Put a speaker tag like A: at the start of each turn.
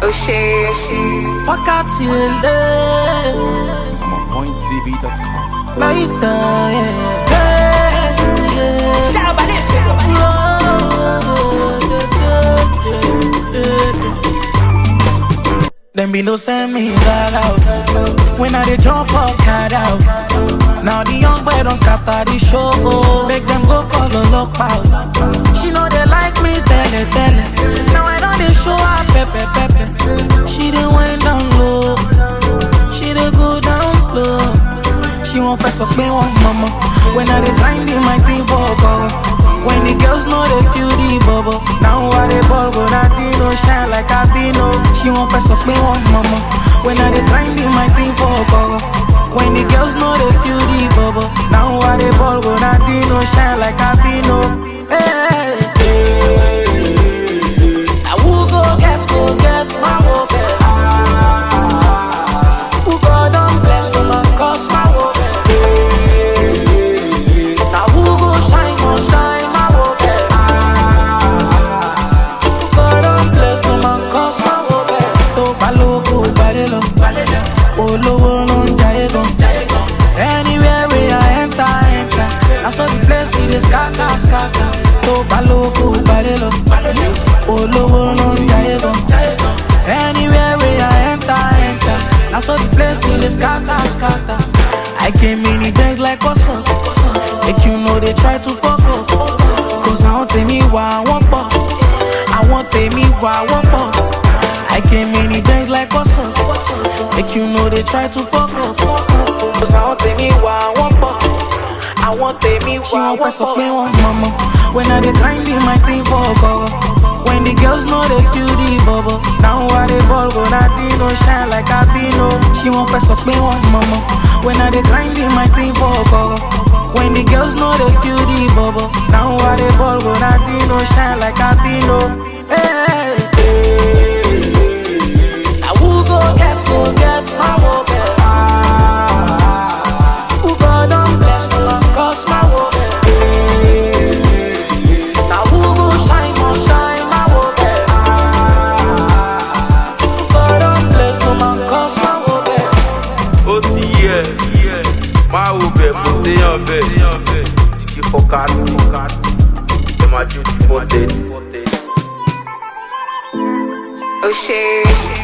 A: Oh shit.
B: Fuck out till
C: I'm on pointtv.com.
B: later, yeah. Them be no send me that out. When I dey jump up, cat out. Now the young boy don't scatter the show. Make them go call a lock out. She know they like me, tell it. Now I know they show her pepe. She dey went down low. She dey go down low. She won't press up me once, mama. When I dey grind in my thing for cover. When the girls know they feel the bubble. Now I dey ball, but I no shine like I be no. She won't press up me once, mama. When I dey grind in my thing for cover. When the girls know they feel the bubble. Now I dey ball, but I no shine like I be no. Hey. I will go get my hope. Who God don't bless no man cause my hope. Now who go shine my hope. Who God don't bless no man cause my hope. To palogo barelo, olowo no jaye gon. Anywhere we I enter. I saw the place see the scatter. To palogo barelo, olowo no jaye gon. Anywhere we I enter. I saw the place see the scatter. I came in the bank like what's up? If you know they try to fuck up. Cause I want me why I want pop. I want me why I want pop. I came in the bank like what's up? If you know they try to fuck up. Cause I want me why I want pop. I want me why I want pop. Me once, mama. When I dey grind in my thing for cover. When the girls know they feel the bubble. Now I dey ball, but I no shine like I be no. She won't press up me once, mama. When I dey grind in my thing for cover. When the girls know they feel the bubble. Now I dey ball, but I no shine like I be no. Hey. I will go get my hope. Who God don't bless no man cause my hope. Now who go shine my hope. Who God don't bless no man cause my hope.
D: Ó ti yẹ, máa wo bẹ̀ kò séyàn bẹ̀. Jíjí fọkàtì, ẹ máa jó di 4:30.
A: Oh shit.